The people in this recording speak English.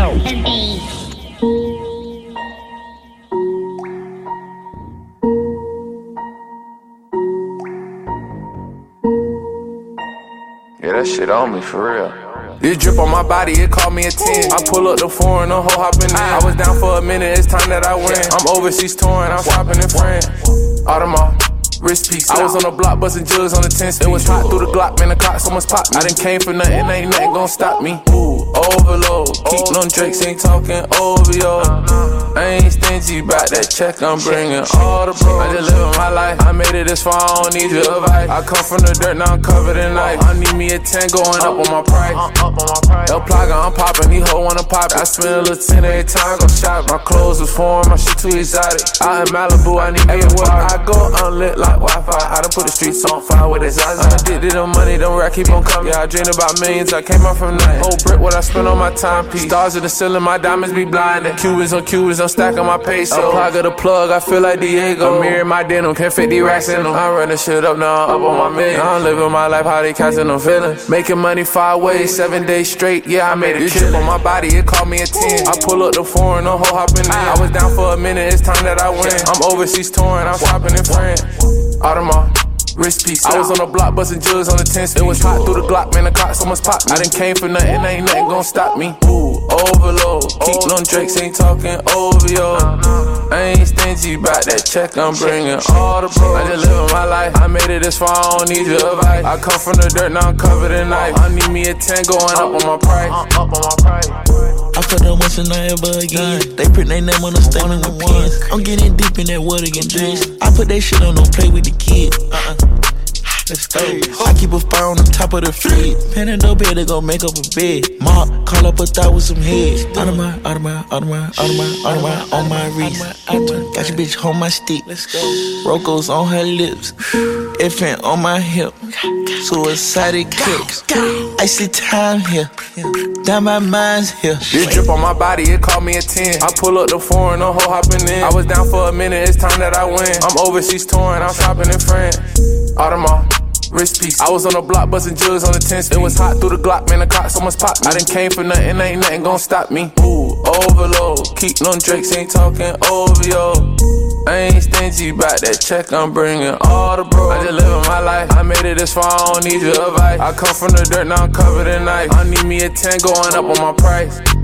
Yeah, that shit on me for real. This drip on my body, it called me a 10. I pull up the foreign, the whole hopping in. I was down for a minute, it's time that I win. I'm overseas touring, I'm shopping in France. Audemars, wrist piece. I was on the block, busting jugs on the 10-speed. It was hot through the Glock, man, the clock, someone's popped me. I done came for nothing, ain't nothing gon' stop me. Ooh, overload. Keep them drakes, ain't talking OVO. I ain't stingy about that check, I'm bringing all the bros. I just living my life, I made it this far, I don't need your advice. I come from the dirt, now I'm covered in ice. I need me a 10 going up on my price. El Plaga, I'm poppin', he hoe wanna pop it. I spend a little 10 every time I go shop. My clothes was foreign, my shit too exotic. Out in Malibu, I need where I go, I'm lit like Wi-Fi. I done put the streets on fire with that Zaza. I did the money, them rap keep on coming. Yeah, I dreamed about millions, I came out from nothing. Whole brick, what I spent on my timepiece. Stars in the ceiling, my diamonds be blinding. Cubans on Cubans, I'm stacking my peso. El Plaga the plug, I feel like Diego. I'm mirroring my denim, can't fit these racks in them. I'm running shit up now, up on my million. I'm living my life, how they catching them feelings. Making money 5 ways, 7 days straight, yeah, I made a kill on my body, it called me a 10. I pull up the foreign, the whole hopping in. I was down for a minute, it's time that I win. I'm overseas touring, I'm shopping in France. Audemars, wrist piece. I was on the block, busting jugs on the 10-speed. It was hot through the Glock, man, the clock, someone's popped me. I done came for nothing, ain't nothing gon' stop me. Ooh, overload. Keep them drakes, ain't talking OVO. I ain't stingy about that check, I'm bringing all the bros. I just living my life, I made it this far, I don't need your advice. I come from the dirt, now I'm covered in ice. I need me a 10 going up on my price. I fucked up once and I ever again. They print their name on the statement with pens. I'm getting deep in that water again, drinks. I put that shit on, don't play with the kid. Let's go. I keep a fire on the top of the fridge. Pen and dope bed, they gon' make up a bed. Mark, call up a thought with some heads. Audemars on my wrist. Got your bitch on my stick. Rocco's on her lips. FN on my hip. Suicidal clips. Icy time here. Down my mind's here. This drip on my body, it called me a 10. I pull up the foreign, the whole hopping in. I was down for a minute, it's time that I win. I'm overseas touring, I'm shopping in France. Audemars, wrist piece. I was on the block, busting jugs on the 10-speed. It was hot through the Glock, man, the clock, someone's popped me. I done came for nothing, ain't nothing gon' stop me. Ooh, overload. Keep them drakes, ain't talking OVO. I ain't stingy about that check, I'm bringing all the bros. I just living my life, I made it this far, I don't need your advice. I come from the dirt, now I'm covered in ice. I need me a 10 going up on my price.